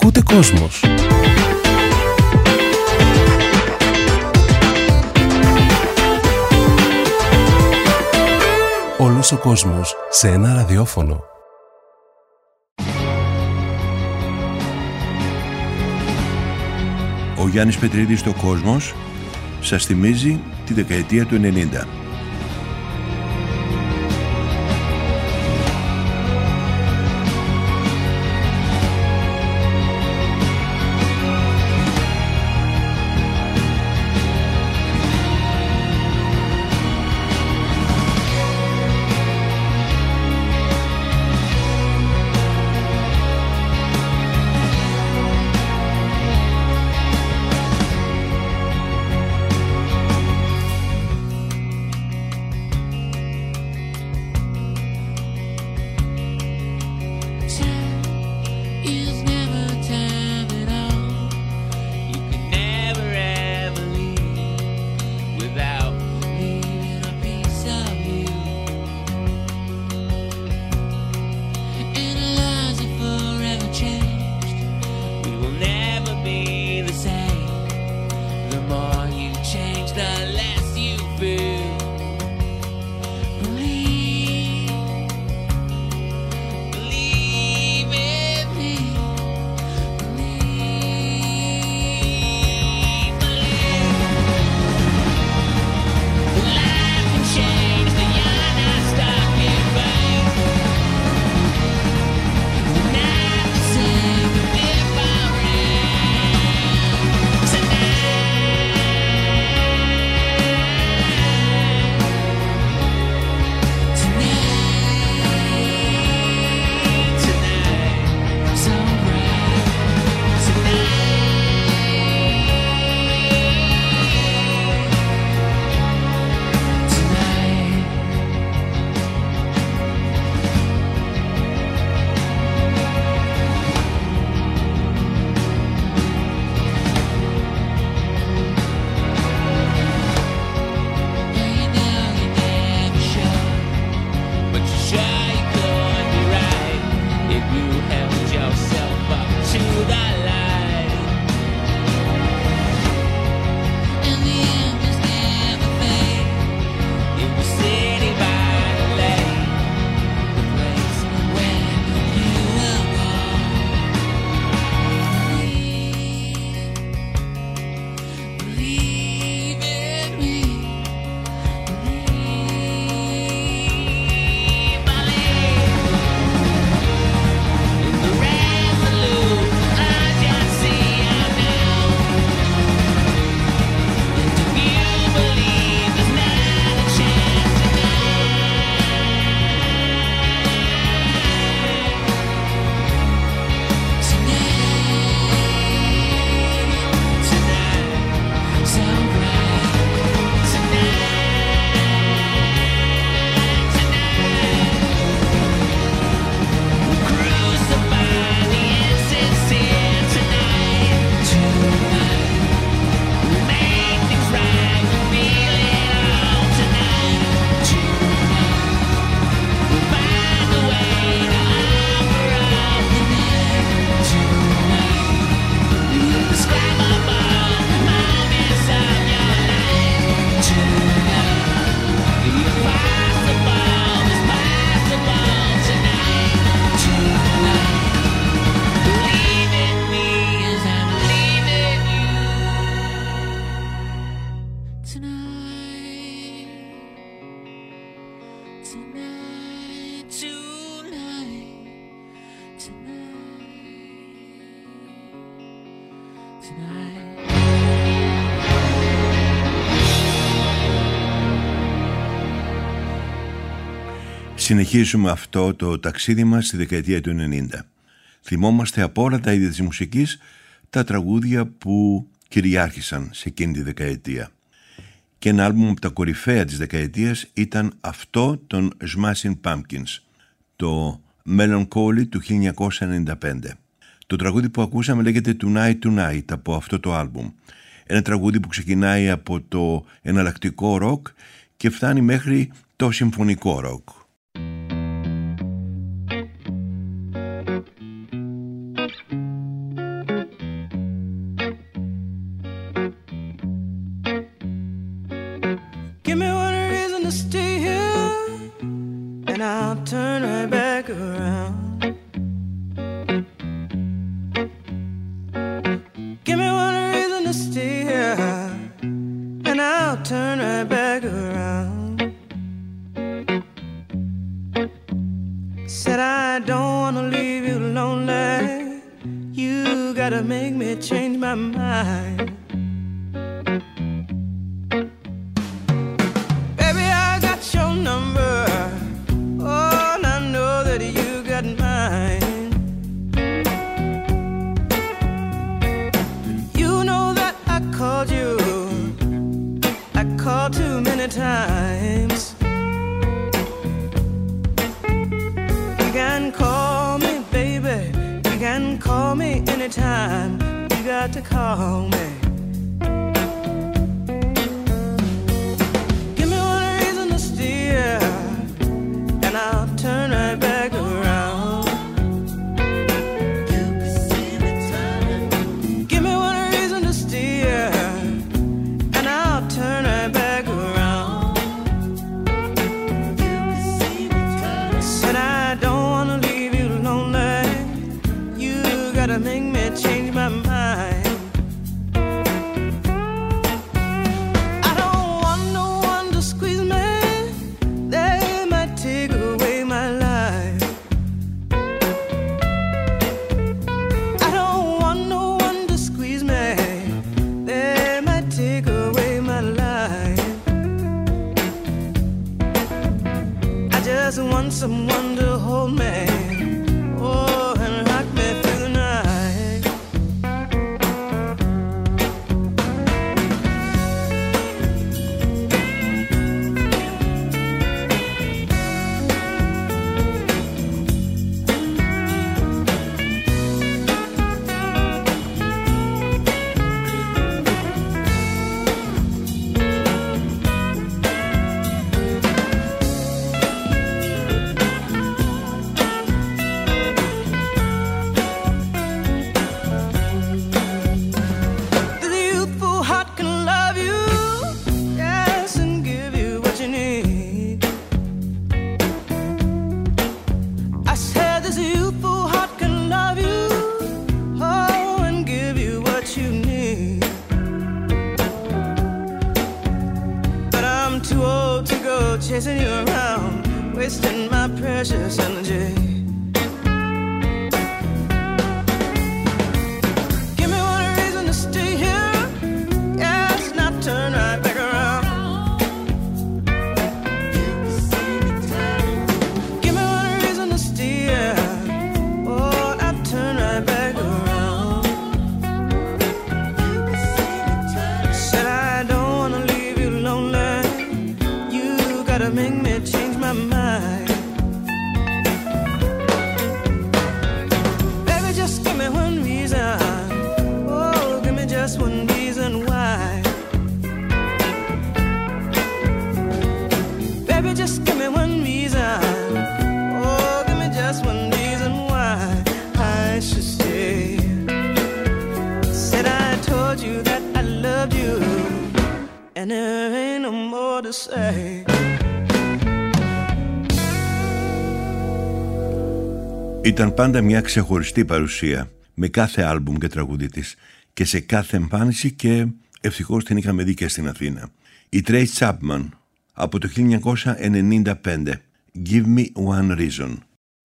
Ακούτε Κόσμος. Όλος ο κόσμος σε ένα ραδιόφωνο. Ο Γιάννης Πετρίδης στο Κόσμος σας θυμίζει τη δεκαετία του 90. Συνεχίζουμε αυτό το ταξίδι μας στη δεκαετία του 90. Θυμόμαστε από όλα τα είδη της μουσικής τα τραγούδια που κυριάρχησαν σε εκείνη τη δεκαετία. Και ένα άλμπουμ από τα κορυφαία της δεκαετίας ήταν αυτό των Smashing Pumpkins, το Melancholy του 1995. Το τραγούδι που ακούσαμε λέγεται Tonight Tonight από αυτό το άλμπουμ. Ένα τραγούδι που ξεκινάει από το εναλλακτικό ροκ και φτάνει μέχρι το συμφωνικό ροκ. gotta make me change my mind. Baby, I got your number. Oh, and I know that you got mine. You know that I called you. I called too many times. You can call me, baby. You can call me anytime. You got to call me. Give me one reason to steer, and I'll turn right back around. You can see me turning. Give me one reason to steer, and I'll turn right back around. You can see me turning. Said I don't wanna leave you lonely. You gotta make me change my mind. I don't want no one to squeeze me. They might take away my life. I don't want no one to squeeze me. They might take away my life. I just want someone to hold me. Oh, and rock me through the night. The youthful heart can love you, yes, and give you what you need. I said this youthful heart can love you, oh, and give you what you need. But I'm too old to go chasing you around, wasting my precious energy. Give me one reason to stay here, yes, not turn right back around. Give me one reason to steer, oh, not turn right back around. Said I don't wanna leave you lonely. You gotta make me change my mind. Baby, just give me one reason. Oh, give me just one reason why. Baby, just give me one reason. Oh, give me just one reason why I should stay. Said I told you that I loved you, and there ain't no more to say. Ήταν πάντα μια ξεχωριστή παρουσία με κάθε άλμπουμ και τραγούδι της και σε κάθε εμφάνιση, και ευτυχώς την είχαμε δει και στην Αθήνα. Η Trace Chapman από το 1995, Give Me One Reason.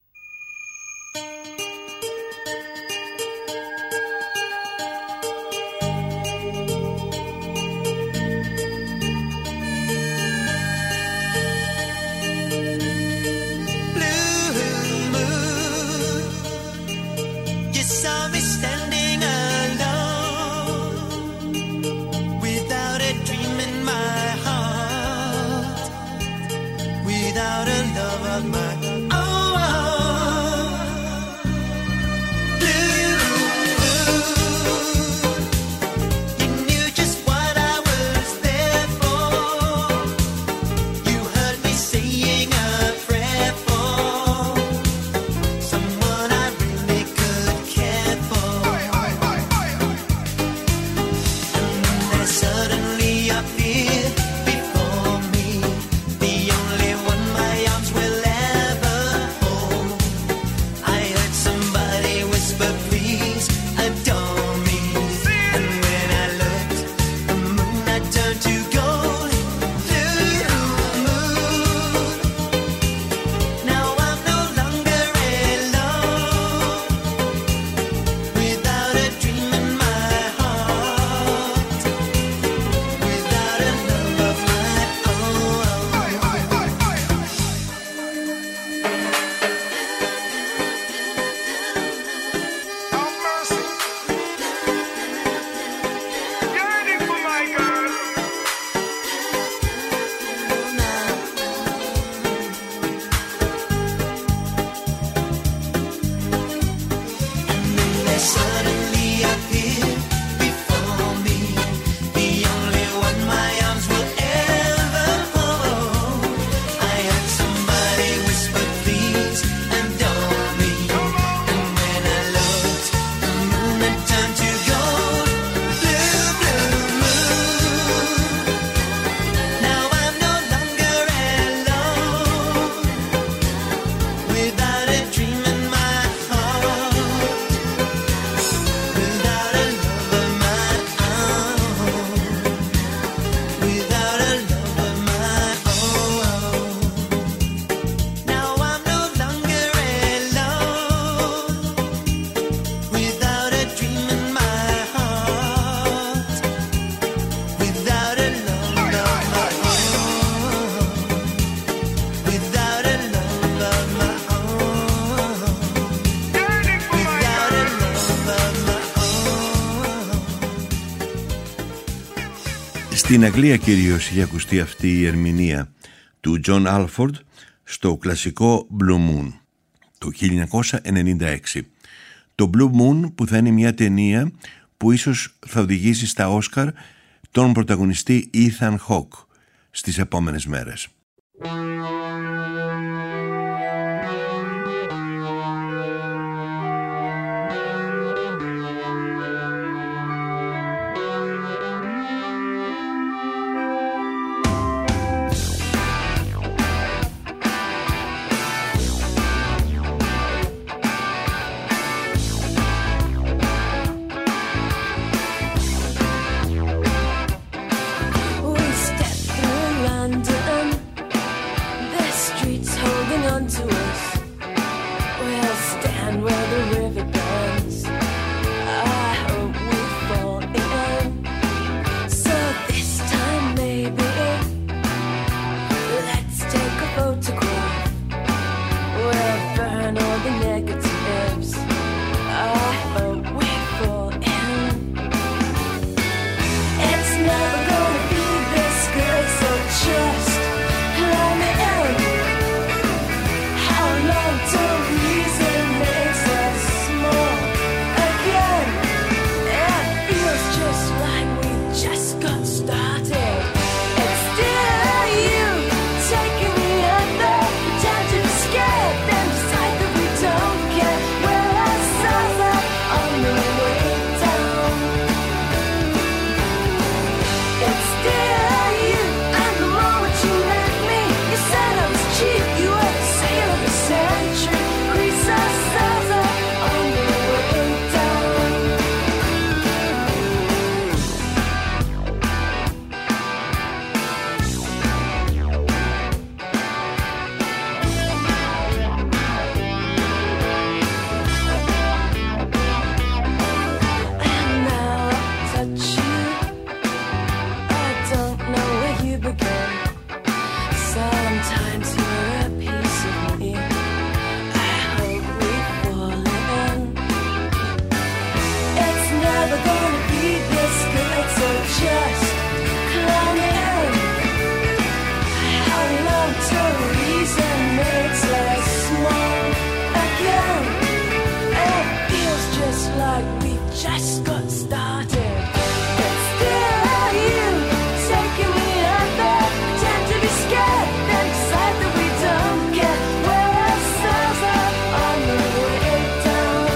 You saw me standing alone, without a dream in my heart, without a love of my own. Blue, you knew just what I was there for. You heard me saying a prayer for someone I really could care for. And then suddenly appeared before me, the only one my arms will ever hold. I heard somebody whisper, please adore me. And when I looked, the moon had turned to gold. Blue moon, now I'm no longer alone, without a dream suddenly appeared before me, the only one my arms will ever hold. I had somebody whisper, please adore me, and when I looked, the moon had turned to gold. Blue, blue moon. Now I'm no longer alone, without a dream in my heart, without a love of my own, without a love of my own. Now I'm no longer alone, without a dream in my heart, without a love of my own, without a love of my own, without a love of my own. Στην Αγγλία κυρίως είχε ακουστεί αυτή η ερμηνεία του John Alford στο κλασικό Blue Moon το 1996. Το Blue Moon που θα είναι μια ταινία που ίσως θα οδηγήσει στα Όσκαρ τον πρωταγωνιστή Ethan Hawke στις επόμενες μέρες. We step through London, the streets holding on to us. We'll stand where the river bends. I hope we fall in. So this time maybe let's take a photograph. We'll burn all the negatives. I hope we fall in. It's never gonna be this good, so just let me in. How long till reason makes us small again? It feels just like we just got started. It's still you taking me under, pretend to be scared, then decide that we don't care. We're ourselves up on the way down. It's still you, and the moment you met me, you said I was cheap, you were the sail of the century. Grease ourselves up on the way down. And now I touch you, I don't know where you begin. Sometimes you're a piece of me. I hope we fall in. It's never gonna be this good, so just climb in. How long till reason makes us small again? It feels just like we just got started. It's still you taking me under, pretend to be scared, then decide that we don't care. We're ourselves up on the way down.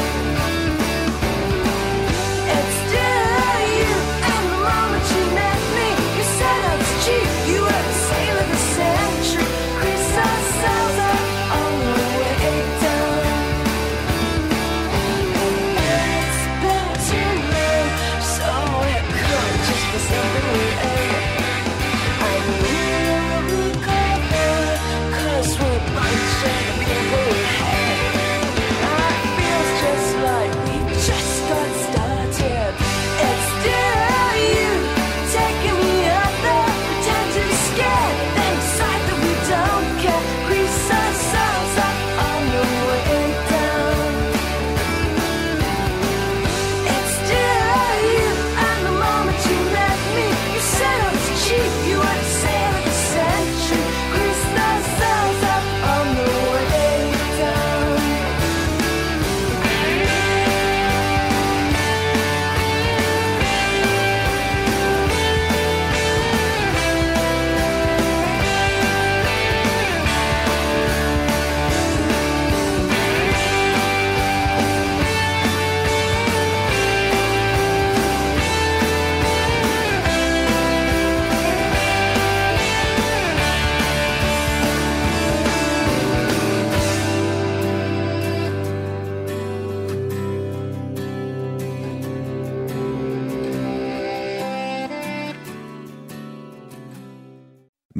It's still you, and the moment you met me, you said I was cheap, you were the sail of the century. Grease ourselves up on the way down. It's been too long, just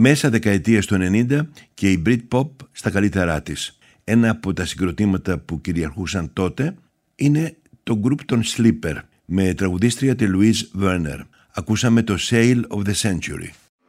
Μέσα δεκαετίες του 90 και η Britpop στα καλύτερά της. Ένα από τα συγκροτήματα που κυριαρχούσαν τότε είναι το group των Sleeper με τραγουδίστρια τη Louise Werner. Ακούσαμε το Sale of the Century.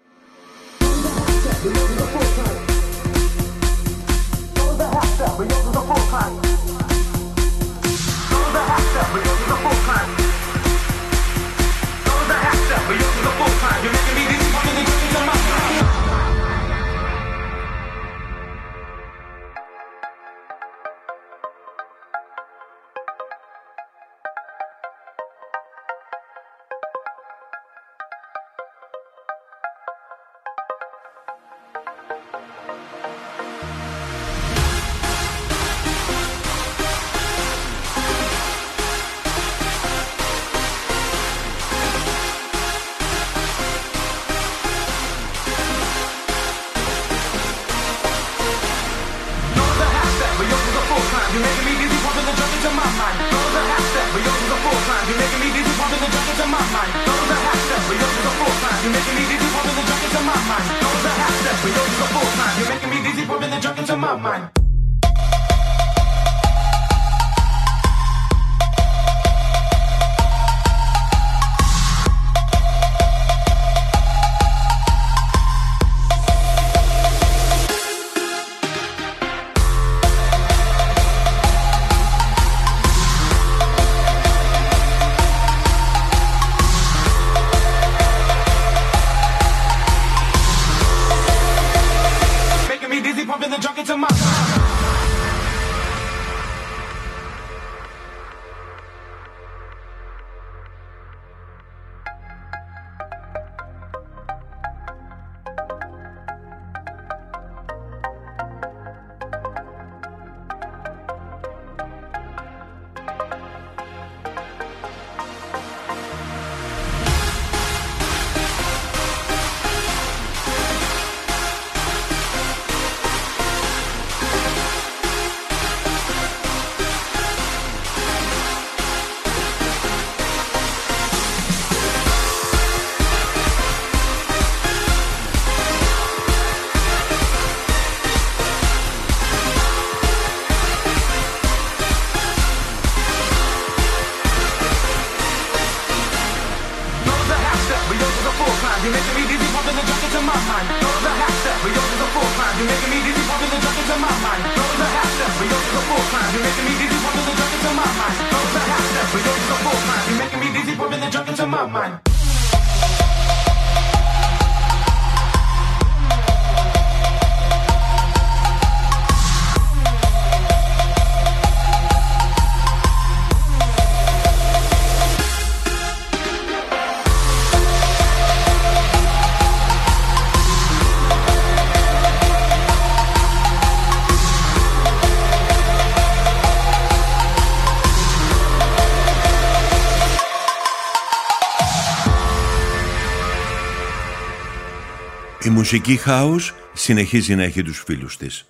Η μουσική house συνεχίζει να έχει τους φίλους της.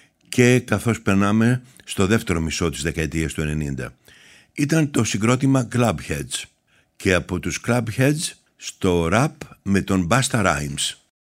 Και καθώς περνάμε στο δεύτερο μισό της δεκαετίας του 90, ήταν το συγκρότημα Clubheads. Και από τους Clubheads στο rap με τον Busta Rhymes.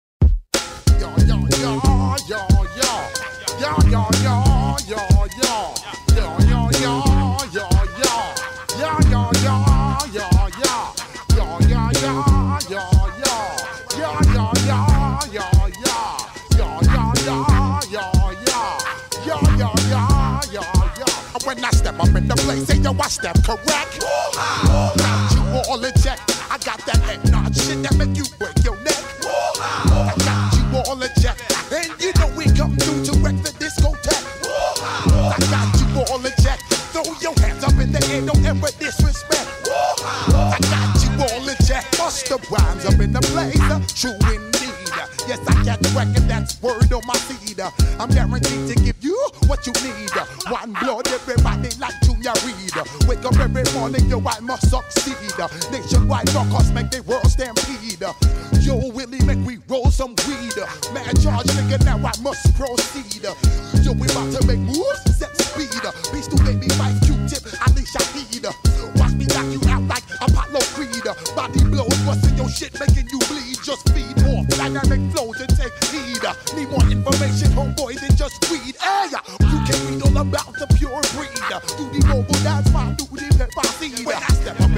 When I step up in the place, say yo, I step correct. Got you all in check. I got that head nod shit that make you break your neck. I got you all in check. And you know we come through to wreck the discotheque. I got you all in check. Throw your hands up in the air, don't ever disrespect. I got you all in check. Bust the rhymes up in the place, true indeed. Yes, I can't reckon that's word on my seed. I'm guaranteed to give you what you need. One blood, everybody like Junior Reed. Wake up every morning, yo, I must succeed. Nationwide rockers make the world stampede. Yo, Willie, make we roll some weed. Man, charge nigga, now I must proceed. Yo, we about to make moves, set speed. Beast to baby, wife, Q-tip, Ali Shaheed. Watch me knock you out like Apollo Creed. Body blows, busting your shit, making you bleed. Just feed off dynamic flows and take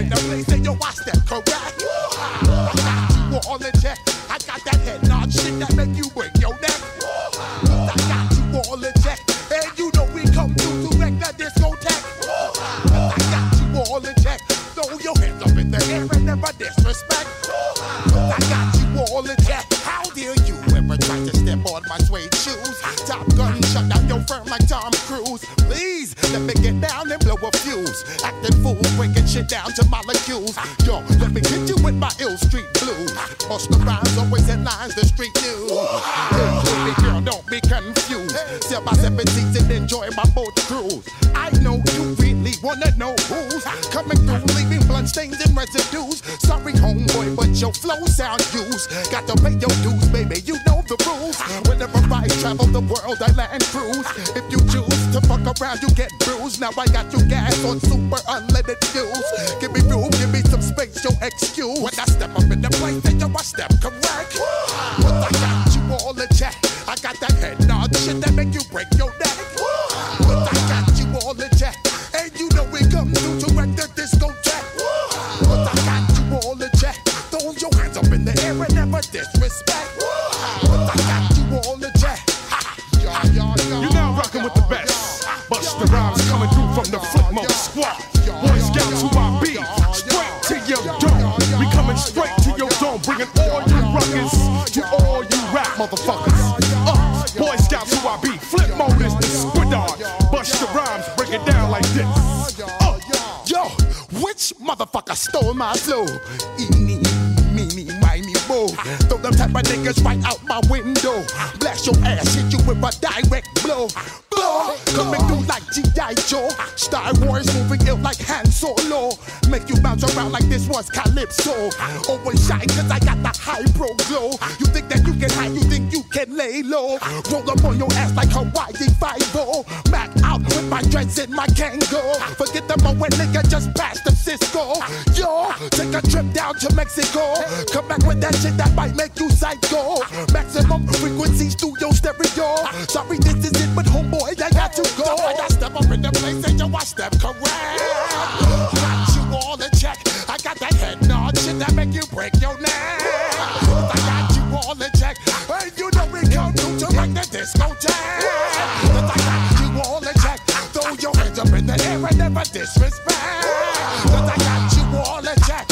in the place and yo, I step correct. I got you all in check. I got that head nod shit that make you break your neck. I got you all in check. And you know we come through to wreck the discotheque. I got you all in check. Throw your hands up in the air and never disrespect. I got you all in check. How dare you ever try to step on my suede shoes? Top Gun shut down your firm like Tom Cruise. Please let me get down and blow a fuse. Acting fool, breaking shit down to molecules. Yo, let me hit you with my ill street blues. Bust the rhymes always in lines, the street news. Hey, baby girl, don't be confused. Sail by 17 and enjoy my boat cruise. I know you really wanna know who's coming through, leaving blood stains and residues. Sorry, homeboy, but your flow sound used. Got to pay your dues, baby, you know the rules. Whenever I travel the world, I land cruise. If you choose to fuck around, you get bruised. Now I got you gas on super unleaded fuels. Give me room, give me some space, your excuse. When I step up in the place, then yo, I step correct. But I got you all in check. I got that head nod shit that make you break your neck. But I got you all in check. And you know we come through to wreck the discotheque. But I got you all in check. Throw your hands up in the air and never disrespect. But I got you all in check. You're now rocking with the best. Busta Rhymes coming through from the Flipmode Squad. Boy Scouts who I be. Straight to your dome. We coming straight to your dome. Bringing all you ruckus to all you rap motherfuckers. Boy Scouts who I be. Flipmode is the squidard. Busta Rhymes break it down like this. Yo, which motherfucker stole my flow? Eeny, meeny, miny, mo. Throw them type of niggas right out my window. Blast your ass, hit you with a direct blow. Blow, coming through like G.I. Joe. Star Wars moving ill like Han Solo. Make you bounce around like this was Calypso. Always shine cause I got the high pro glow. You think that you can hide, you think you can lay low. Roll up on your ass like Hawaii 5-0. Mac out with my dreads in my Kango. Forget the moment nigga just passed the Cisco. Yo, take a trip down to Mexico. Come back with that shit that might make you psycho. Maximum frequency studio stereo. Sorry this is it but homeboy I got to go. I step up in the place and yo I step correct. Got you all in check. I got that head nod shit that make you break your neck. I got you all in check. And you know we come through to wreck the discotheque. I got you all in check. Throw your hands up in the air and never disrespect. I got you all in check.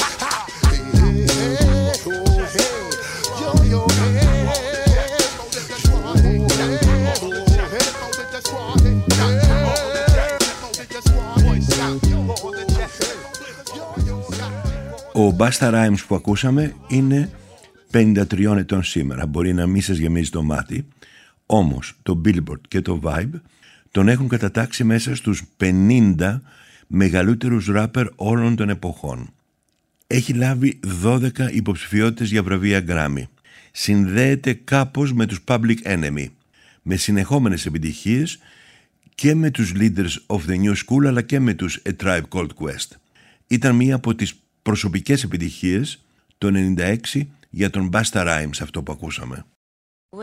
Ο Busta Rhymes που ακούσαμε είναι 53 ετών σήμερα. Μπορεί να μην σας γεμίζει το μάτι, όμως το Billboard και το Vibe τον έχουν κατατάξει μέσα στους 50 μεγαλύτερους ράπερ όλων των εποχών. Έχει λάβει 12 υποψηφιότητες για βραβεία Grammy. Συνδέεται κάπως με τους Public Enemy, με συνεχόμενες επιτυχίες και με τους Leaders of the New School αλλά και με τους A Tribe Called Quest. Ήταν μία από τις προσωπικές επιτυχίες το 96 για τον Busta Rhymes αυτό που ακούσαμε. Well,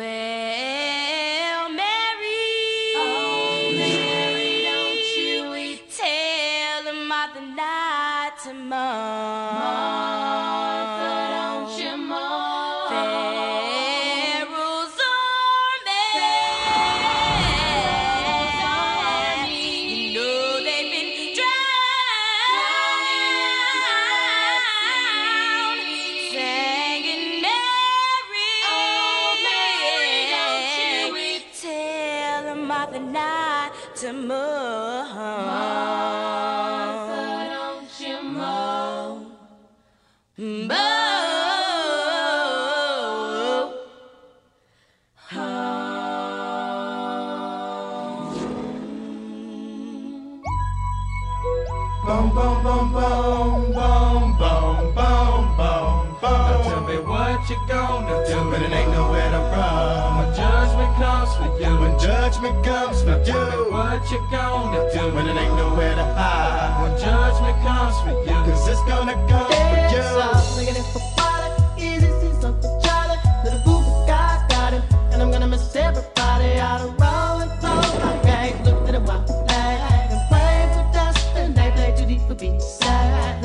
Mary, oh, Mary, don't you tell the mother not to Martha, don't you mourn. Pharaoh's army, you know they've been drowned, singing Mary, oh, Mary, don't you tell the mother not to mourn. Martha, don't you mourn. Boom, boom, boom, boom, boom, boom, boom, boom, boom. Now tell me what you gonna do when it ain't nowhere to run. When judgment comes for you, when judgment comes for you. Tell me what you gonna do when it ain't nowhere to hide. When judgment comes for you, 'cause it's gonna come for you. Looking for water, easy season for Charlie. Little boo got him, and I'm gonna miss everybody out of rolling flow. Okay, look at the wild flag and play for dust, and they play too deep for beach side.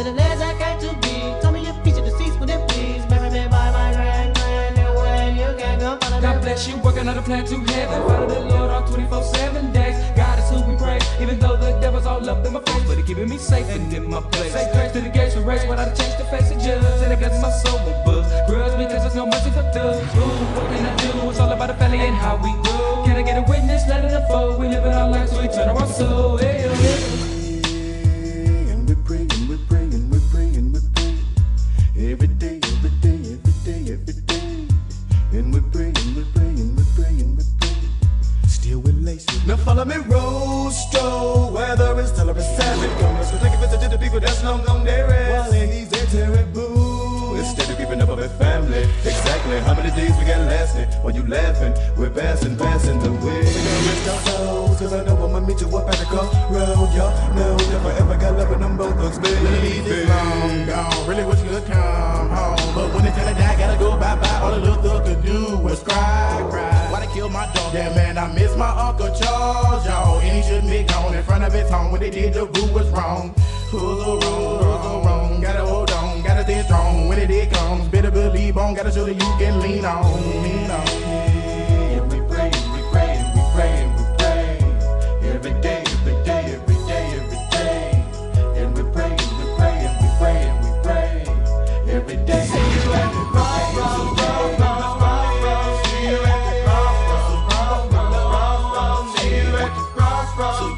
to the legs I got to be. Tell me your feature the seats with it, please. Baby, by my grand, anyway, you can go follow God bless you, working on a plan to heaven. Follow the Lord all 24/7 days. God is who we praise, even though the devil's all up in my face, but he keeping me safe and in my place. Say grace to the gates for race, without a change to face the judge. And I got my soul with buzz. Grudge because there's no mercy for thugs. Ooh, what can I do? It's all about the family and how we grow. Can I get a witness? Let it unfold. We live in our lives, so we turn our soul. Hey, hey. And we're praying, we're praying, we're praying, we're praying. Every day, every day, every day, every day. And we're praying, we're praying, we're praying, we're praying. Still with laces. Now follow me, Rostro. Whether it's till or savage, go. Let's go take a visit to the people that's long gone there. While he's there, terrible. Instead of keeping up with our family. Exactly how many days we got lasting? While you laughing, we're passing the way. We gonna rest our souls, cause I know I'ma meet you up at the crossroad. Y'all know never ever got love with them both thugs, baby. This long gone, really wish you could come home. But when it's time to die, gotta go bye-bye. All the little thug could do was cry. Why they kill my dog? Yeah, man, I miss my Uncle Charles, y'all. And he shouldn't be gone in front of his home. When they did, the boo was wrong. Who's so wrong? Gotta hold on, gotta stay strong. When it comes, better believe on. Gotta show that you can lean on. And we praying, we praying, we praying, we praying. Every day, every day, every day, every day. And we praying, we praying, we praying, we praying. Every day. See you at the crossroads. See you at the crossroads. See you at the crossroads. See you at the crossroads.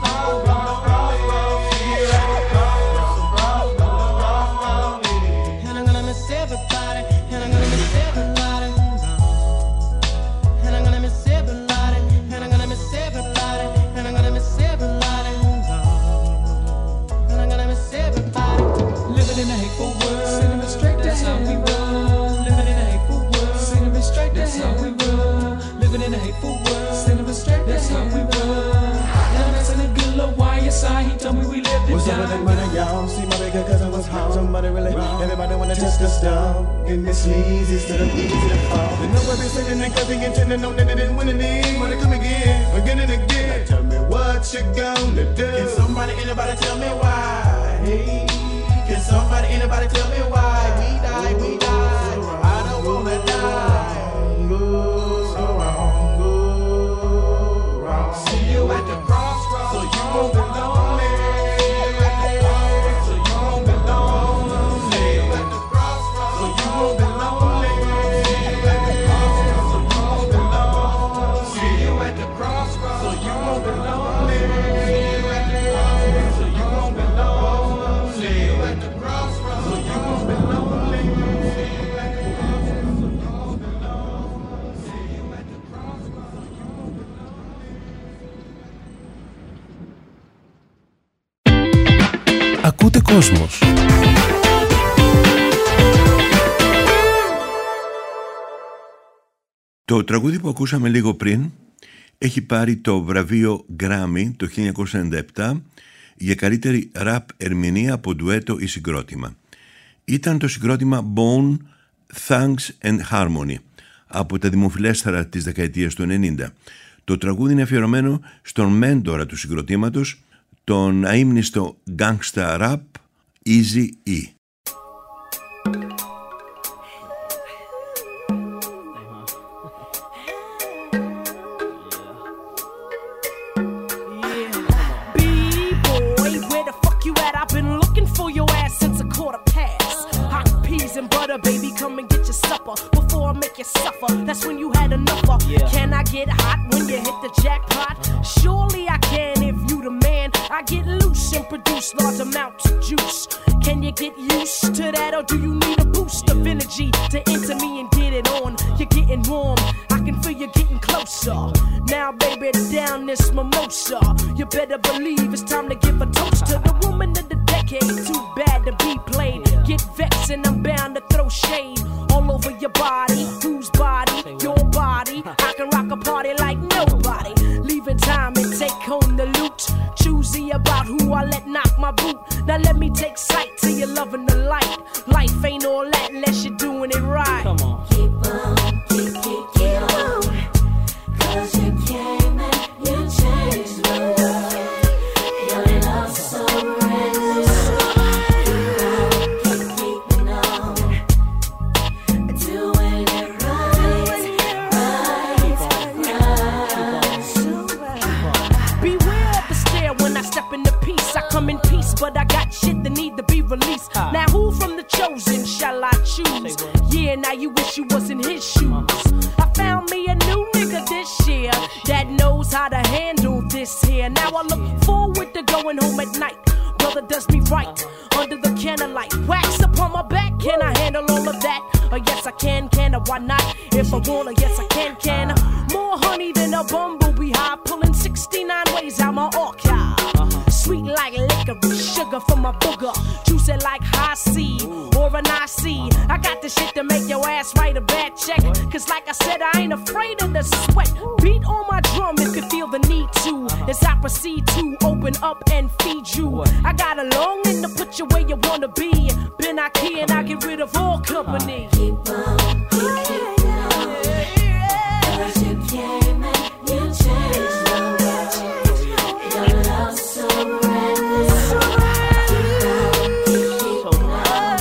And I'm gonna miss everybody. And I'm gonna miss everybody. And I'm gonna miss everybody. And I'm gonna miss everybody. And I'm gonna miss everybody. And I'm gonna miss everybody. Living in a hateful world, sending me straight, that's how we roll. Living in a hateful world, sending me straight, that's how we roll. Living in a hateful world, sending me straight, that's how we roll. Now that's in a good little YSI, he told me we lived it What's up with that money, y'all? See my bigger cousin was home. Somebody really, everybody wanna test the stuff. Getting this sleazy instead of easy to fall. The number be sitting and cause he intended know that they didn't win any. Wanna come again and again. Now tell me what you gonna do. Can somebody, anybody tell me why? Hey, can somebody, anybody tell me why? We die, we die. I don't wanna die. Go so wrong, go wrong. See you at the crossroads, So you won't be lonely. so you won't be lonely. At the crossroads, so you won't be lonely. See you at the crossroads, So you won't be lonely. so you won't be lonely. At the crossroads, so you won't be lonely. Ακούτε Κόσμος. Το τραγούδι που ακούσαμε λίγο πριν έχει πάρει το βραβείο Grammy το 1997 για καλύτερη ραπ ερμηνεία από ντουέτο ή συγκρότημα. Ήταν το συγκρότημα Bone Thugs and Harmony από τα δημοφιλέστερα της δεκαετίας του 90. Το τραγούδι είναι αφιερωμένο στον μέντορα του συγκροτήματος, τον αείμνηστο gangsta rap Eazy-E. B-boy, where the fuck you at? I've been looking for your ass since a quarter past. Hot peas and butter, baby, come and get your supper before I make you suffer. That's when you had enough of. Can I get hot when you hit the jackpot? Surely I can if you the man. I get loose and produce large amounts of juice. Can you get used to that, or do you need a boost of energy to enter me and get it on? You're getting warm, I can feel you getting closer. Now, baby, down this mimosa. You better believe it's time to give a toast to the woman of the decade. Too bad to be played. Get vexed and I'm bound to throw shade all over your body. Whose body? Your body. I can rock a party like nobody. Leaving time and take home the loot. Choosy about who I let knock my boot. Now let me take sight to your loving the light. Life ain't all that unless you're doing it right. Come on. Keep on, keep on. 'Cause you came and you changed my world. Your love so real. least. Now who from the chosen shall I choose? Yeah, now you wish you was in his shoes. I found me a new nigga this year that knows how to handle this here. Now I look forward to going home at night. Brother does me right under the candlelight. Wax upon my back, can I handle all of that? Yes I can I? Why not? If I wanna, yes I can I? More honey than a bumblebee high, pulling 69 ways out my archive. Sweet like licorice, sugar from my booger, juicy like high C or an IC. I got the shit to make your ass write a bad check. Cause like I said, I ain't afraid of the sweat. Beat on my drum if you feel the need to. As I proceed to open up and feed you. I got a longing to put you where you wanna be. Been out here and I get rid of all company. Keep on, keep on. Cause you came and you changed the world. Your love so reckless. Keep on,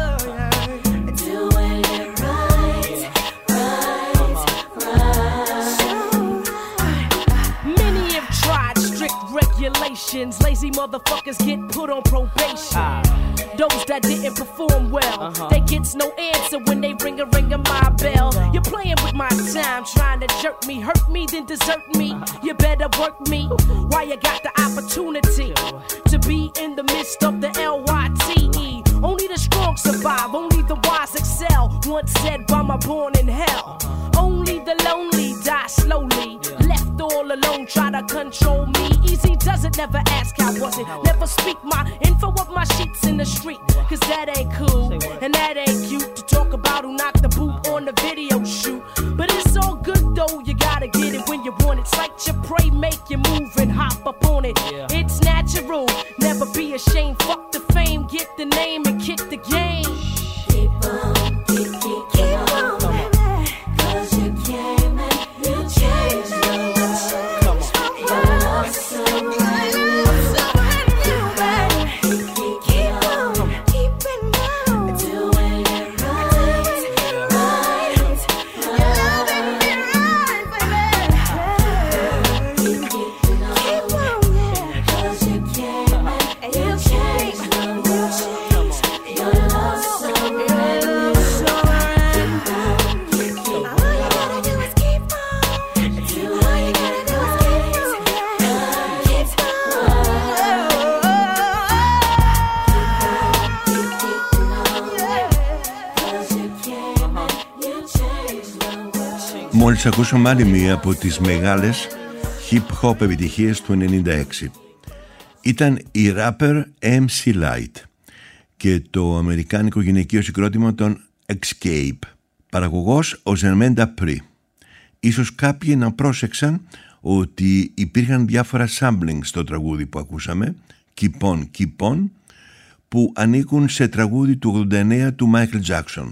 doing it right. Many have tried strict regulations. Lazy motherfuckers get put on probation. Those that didn't perform well, they gets no answer when they ring a my bell. You're playing with my time, trying to jerk me, hurt me, then desert me. You better work me while you got the opportunity to be in the midst of the LYTE. Only the strong survive, only the wise excel. Once said by my born in hell. Only the lonely die slowly. Left all alone, try to control me. Easy does it, never ask how was it. Never speak my info of my sheets in the street. Cause that ain't cool, and that ain't cute. To talk about who knocked the boot on the video shoot. But it's all good though, you gotta get it when you want it. Sight your prey, make you move and hop up on it. It's natural, never be ashamed. Fuck the fame, get the name and kick the game. Keep on, keep on, baby. Cause you came and you changed the world. Your love so reckless. Keep on, keeping on, doing it right. You're loving me right, baby. Keep on, cause you came and you changed the world. Your love so reckless. All you gotta do is keep on. All you gotta do is keep on. Μόλις ακούσαμε άλλη μία από τις μεγάλες hip-hop επιτυχίες του 96. Ήταν η rapper MC Lyte και το αμερικάνικο γυναικείο συγκρότημα των Escape. Παραγωγός ο Jermaine Dupri. Ίσως κάποιοι να πρόσεξαν ότι υπήρχαν διάφορα sampling στο τραγούδι που ακούσαμε, Keep On, Keep On, που ανήκουν σε τραγούδι του 89 του Michael Jackson.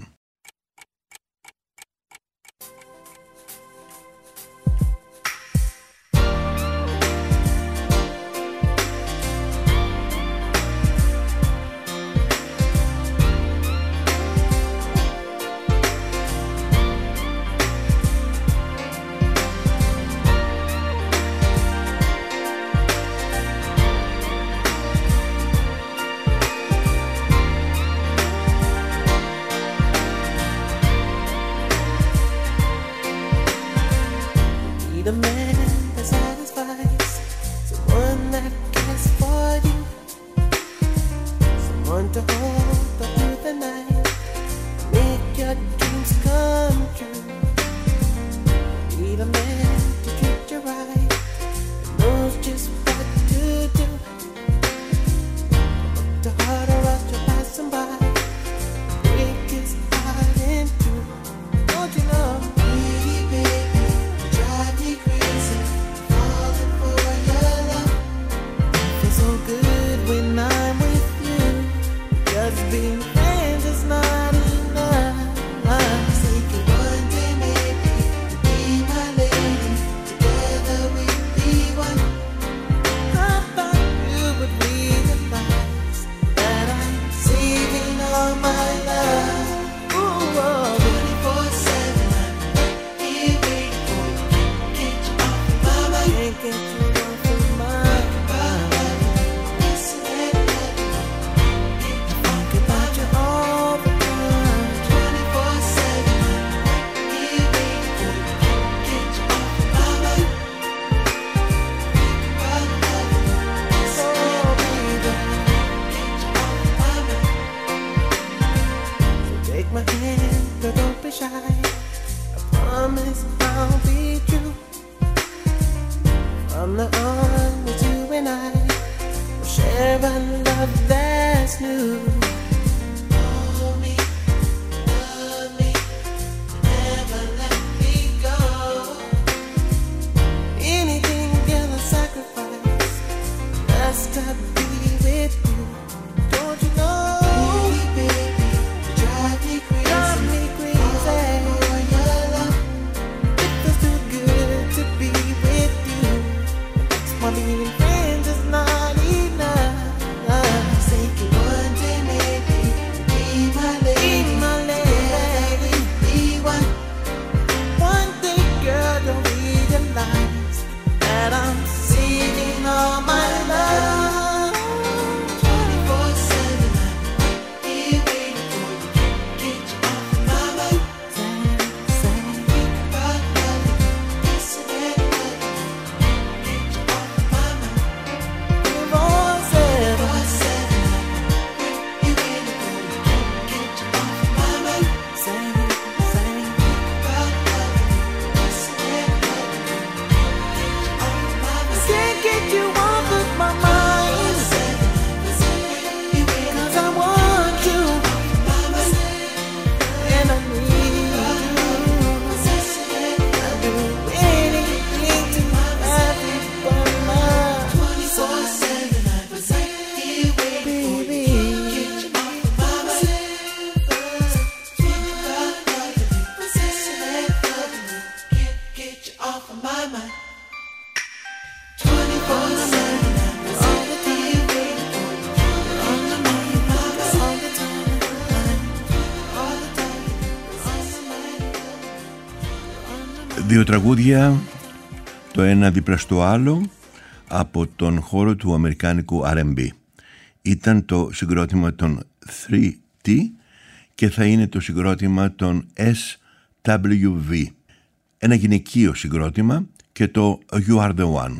Δύο τραγούδια, το ένα δίπλα στο άλλο, από τον χώρο του αμερικάνικου R&B. Ήταν το συγκρότημα των 3T και θα είναι το συγκρότημα των SWV. Ένα γυναικείο συγκρότημα και το You Are The One.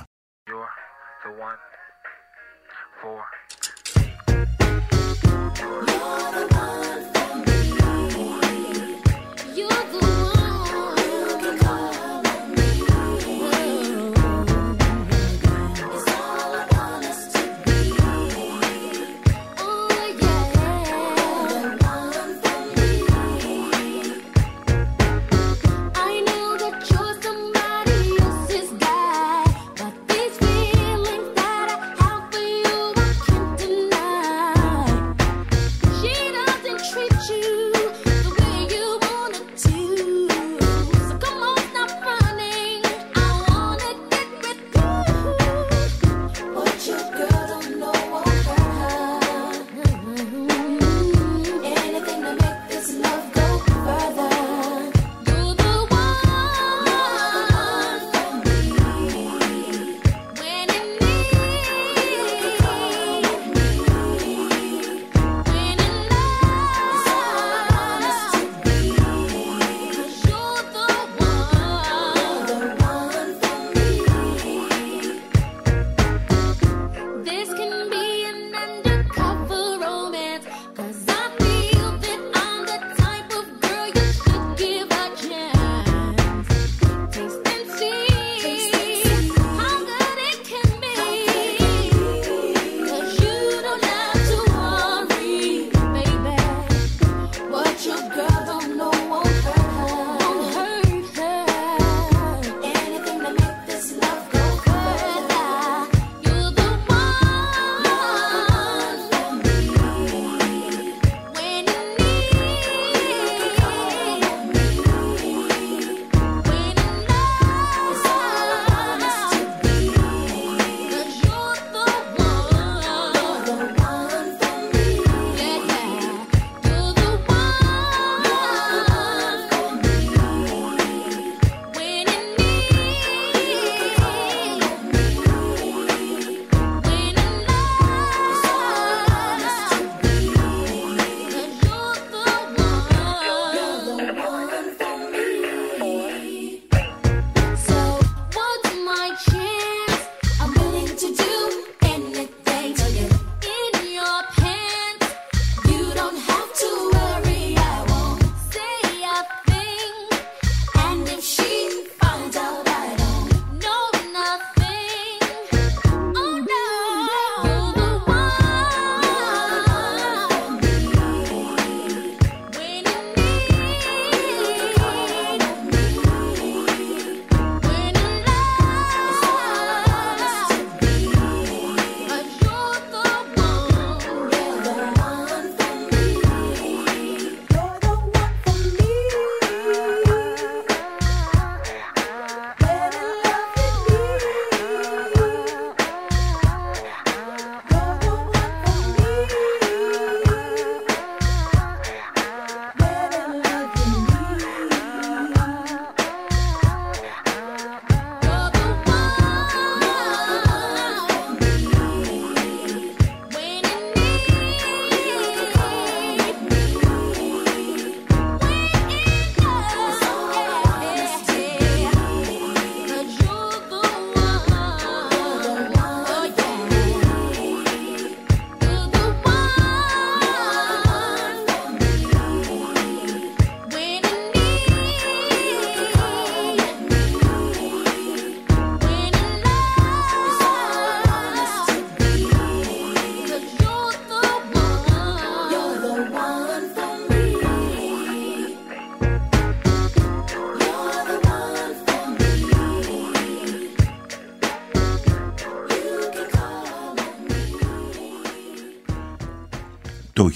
Το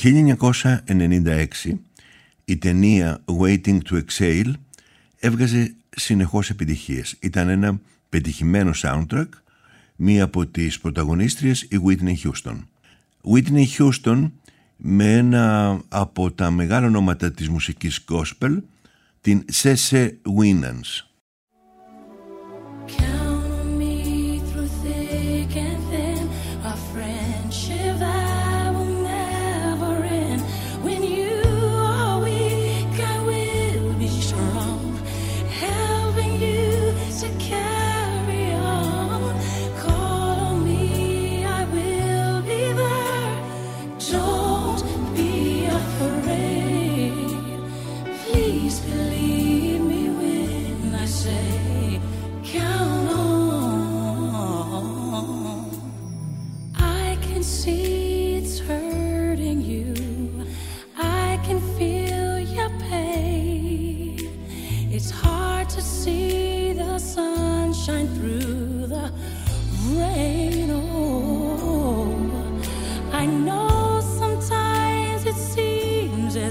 1996 η ταινία Waiting to Exhale έβγαζε συνεχώς επιτυχίες. Ήταν ένα πετυχημένο soundtrack, μία από τις πρωταγωνίστριες η Whitney Houston. Whitney Houston με ένα από τα μεγάλα ονόματα της μουσικής gospel, την CeCe Winans.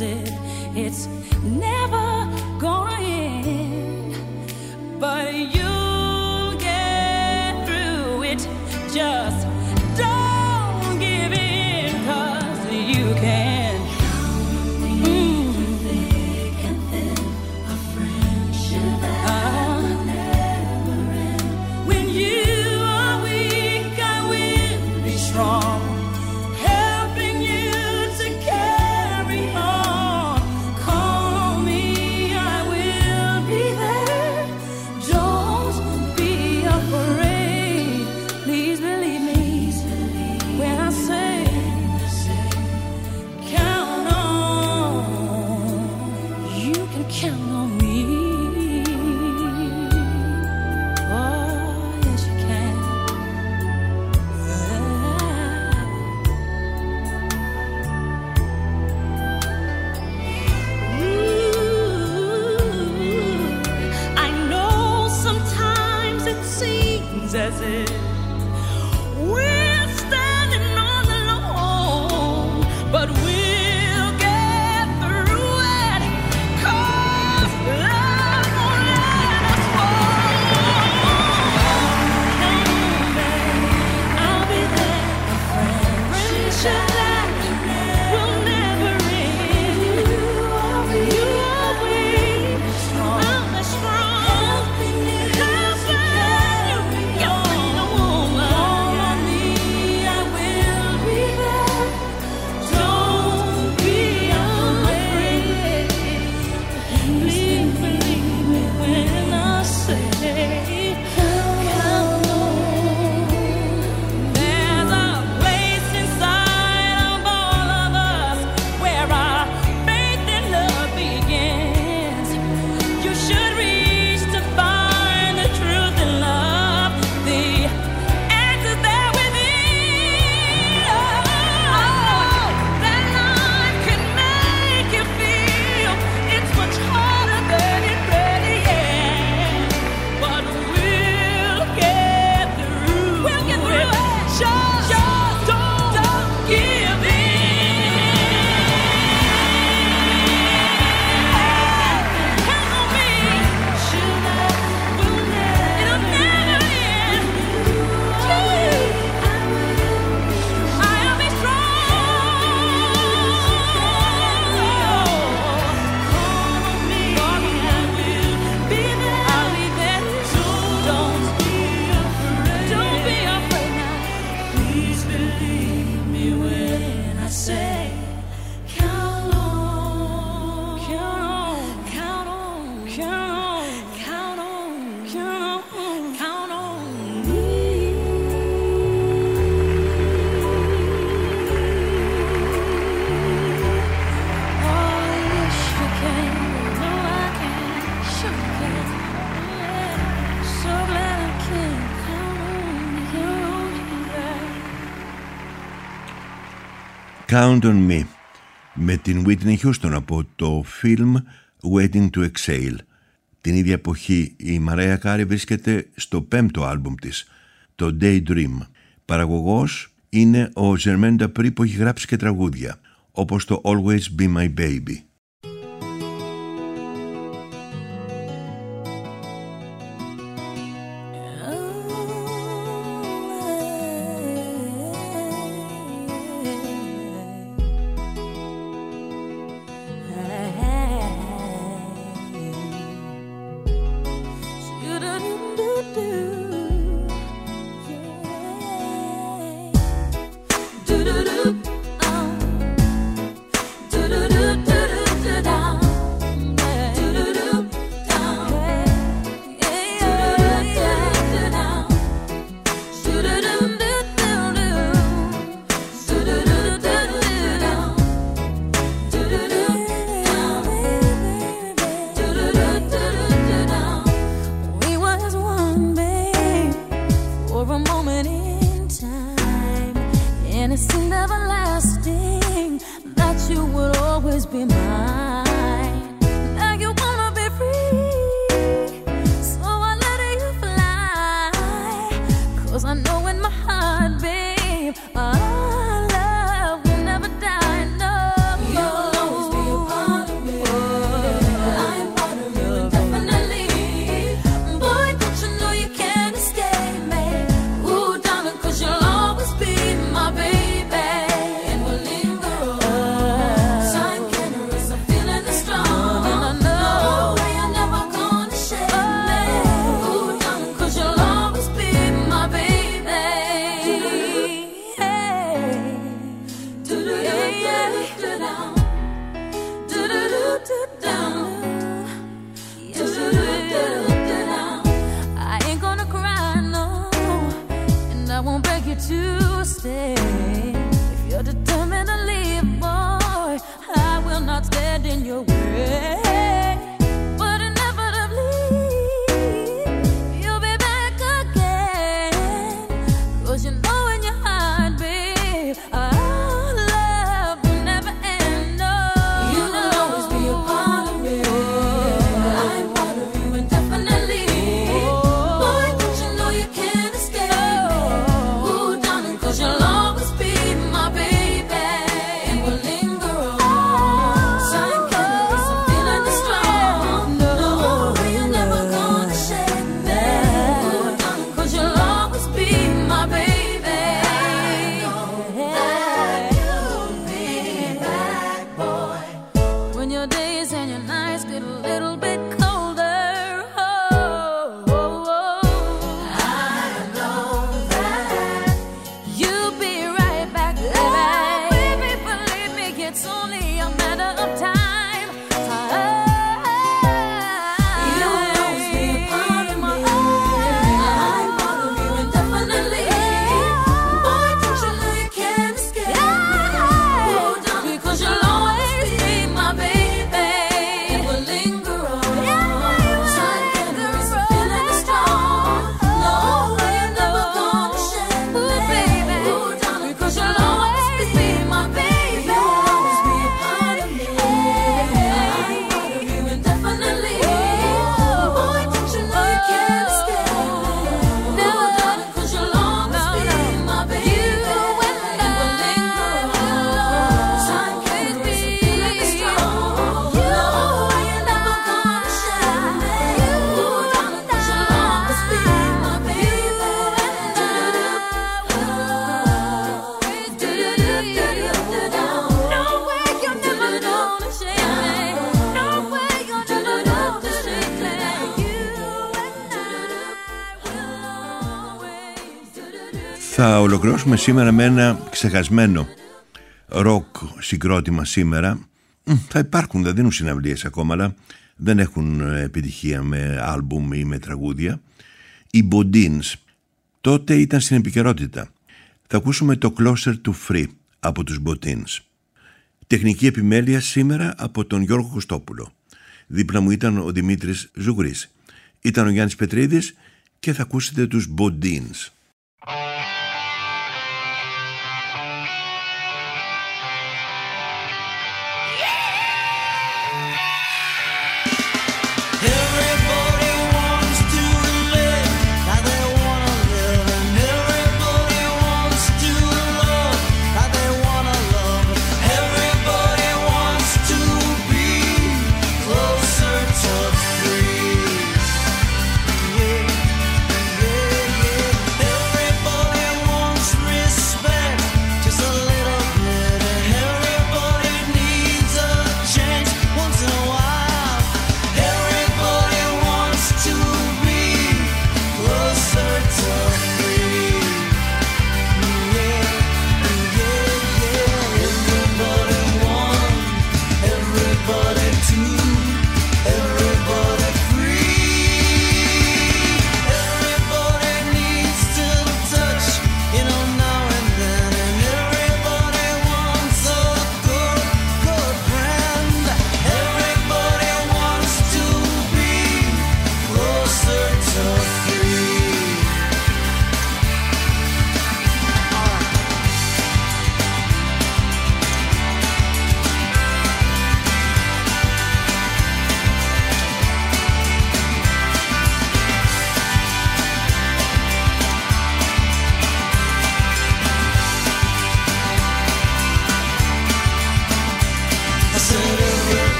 as if it's never gonna end. But you'll get through it. Just don't give in, 'cause you can. When you are weak, I will be strong, helping you to carry on. Call on me, I will be there. Don't be afraid. Please believe me when I say, count on. You can count on me. Oh, yes, you can. Ooh, I know sometimes it seems as if we're standing all alone, but we'll get through it, 'cause love won't let us fall. I'll be there, a friendship that will never end. You are weak, I'm the strong, helping you. You're the woman. On me, I will be there. Don't be afraid. Please believe me when I say, count on. There's a place inside of all of us where our faith and love begins. You should reach to find the truth and love. The answer's there within. Oh, that life can make you feel it's much harder than it really is. But we'll get through. We'll get through it. Just don't give in. Count on me. It'll never end. I'll be strong. Call on me. I will be there. I'll be there. Don't be afraid. Don't be afraid now. Please believe me when I say, count on, count on, count on, count on, count on, count on, count on me. Oh, yes, you can. No, I can. Sure can. So glad I can. Count on me. Count on Me με την Whitney Houston από το φιλμ Waiting to Exhale. Την ίδια εποχή η Mariah Carey βρίσκεται στο 5ο άλμπουμ της, το Daydream. Παραγωγός είναι ο Jermaine Dupri που έχει γράψει και τραγούδια, όπως το Always Be My Baby. Our love will never die, no. You'll always be a part Θα ολοκληρώσουμε σήμερα με ένα ξεχασμένο ροκ συγκρότημα σήμερα. Θα υπάρχουν, δεν δίνουν συναυλίες ακόμα, αλλά δεν έχουν επιτυχία με άλμπουμ ή με τραγούδια. Οι Bodines τότε ήταν στην επικαιρότητα. Θα ακούσουμε το Closer to Free από τους Bodines. Τεχνική επιμέλεια σήμερα από τον Γιώργο Κωστόπουλο. Δίπλα μου ήταν ο Δημήτρης Ζουγρής. Ήταν ο Γιάννης Πετρίδης και θα ακούσετε τους Bodines.